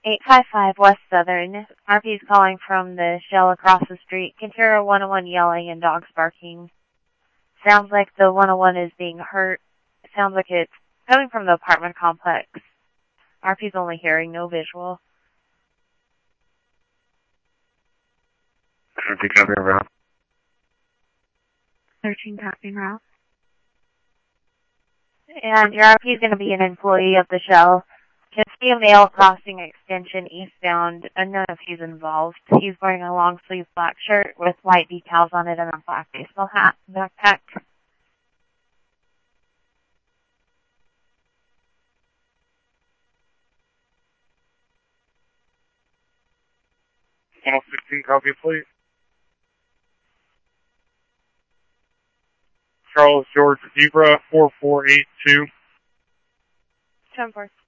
855 West Southern. RP's calling from the Shell across the street. Can hear a 101 yelling and dogs barking. Sounds like the 101 is being hurt. Sounds like it's coming from the apartment complex. RP's only hearing, no visual. 13 copy route. 13 copy route. And your RP is going to be an employee of the Shell. Can see a male crossing extension eastbound, unknown if he's involved. He's wearing a long sleeve black shirt with white decals on it and a black baseball hat and backpack. Almost 16 copy, please. Charles George Zebra 4482. 10-4.